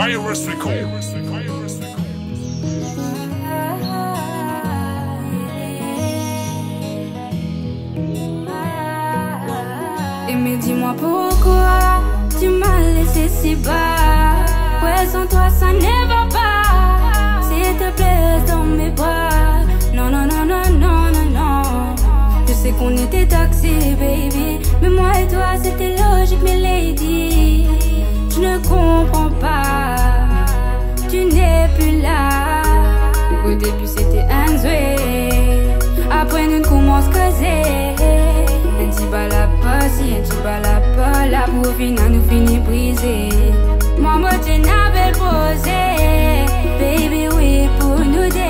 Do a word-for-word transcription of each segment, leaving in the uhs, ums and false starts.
Virus Record. Et mais dis-moi pourquoi tu m'as laissé si bas. Ouais, sans toi ça ne va pas. S'il te plaît, reste dans mes bras. Non, non, non, non, non, non, non. Je sais qu'on était toxiques, baby, mais moi et toi c'était logique, mais lady, je ne comprends pas. Tu n'es plus là. Au début c'était un way. Après nous commence à causer. Un petit bal à passer, un petit bal à pas. La pour finir nous finit brisé. Moi moi tu n'avais posé. Baby oui pour nous deux.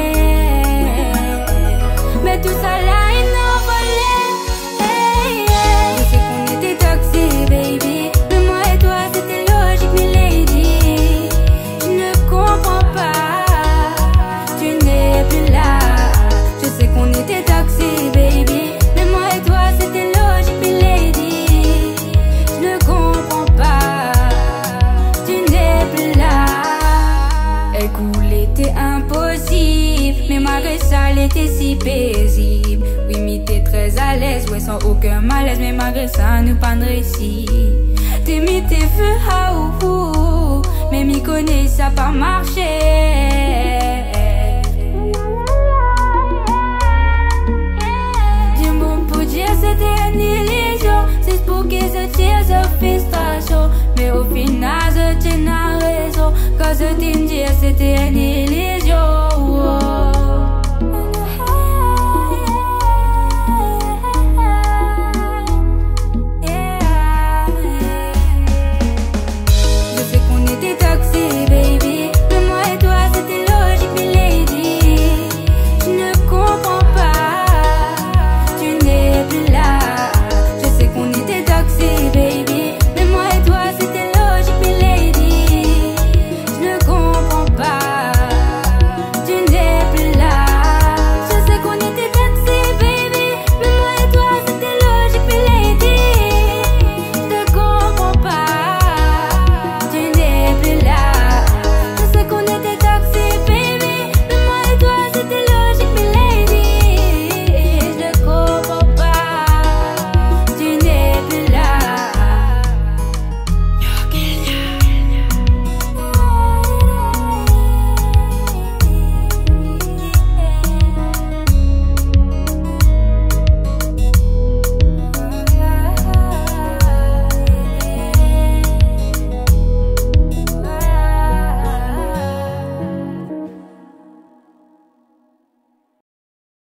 Mais tout ça là il n'a volé. Hey, hey. Je sais qu'on était toxiques baby, mais moi et toi c'était logique mais lady, je ne comprends pas. Tu n'es plus là. Je sais qu'on était toxiques baby, mais moi et toi c'était logique mais lady, je ne comprends pas. Tu n'es plus là. Elle coulait était impossible, mais malgré ça elle était si paisible. Oui mais t'es très à l'aise, ouais sans aucun malaise, mais malgré ça nous pas de récit. T'es mis tes feux à ou ou, mais m'y connais ça pas marché. C'était une illusion, c'est pour que je tire ce frustration. Mais au final je tiens à raison, quand je t'ai dit c'était une illusion.